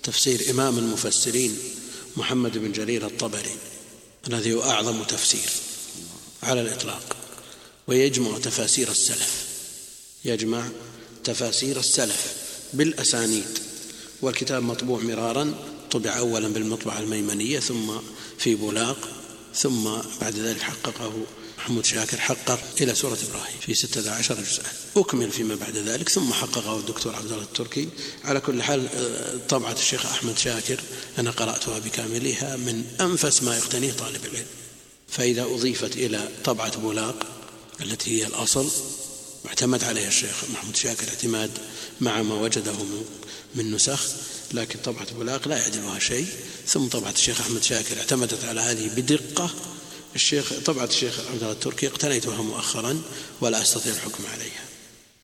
تفسير إمام المفسرين محمد بن جرير الطبري الذي هو أعظم تفسير على الإطلاق، ويجمع تفاسير السلف، يجمع تفاسير السلف بالأسانيد، والكتاب مطبوع مرارا، طبع أولا بالمطبعة الميمنية ثم في بولاق، ثم بعد ذلك حققه محمود شاكر، حقق إلى سورة إبراهيم في 16 جزءا، أكمل فيما بعد ذلك ثم حققه الدكتور عبد الله التركي. على كل حال طبعة الشيخ أحمد شاكر أنا قرأتها بكاملها، من أنفس ما يقتنيه طالب العلم. فإذا أضيفت إلى طبعة بولاق التي هي الأصل واعتمد عليها الشيخ محمود شاكر اعتماد مع ما وجده من نسخ، لكن طبعة بولاق لا يعدلها شيء، ثم طبعة الشيخ أحمد شاكر اعتمدت على هذه بدقة. طبعة الشيخ عبد الله التركي اقتنيتها مؤخرا ولا أستطيع الحكم عليها.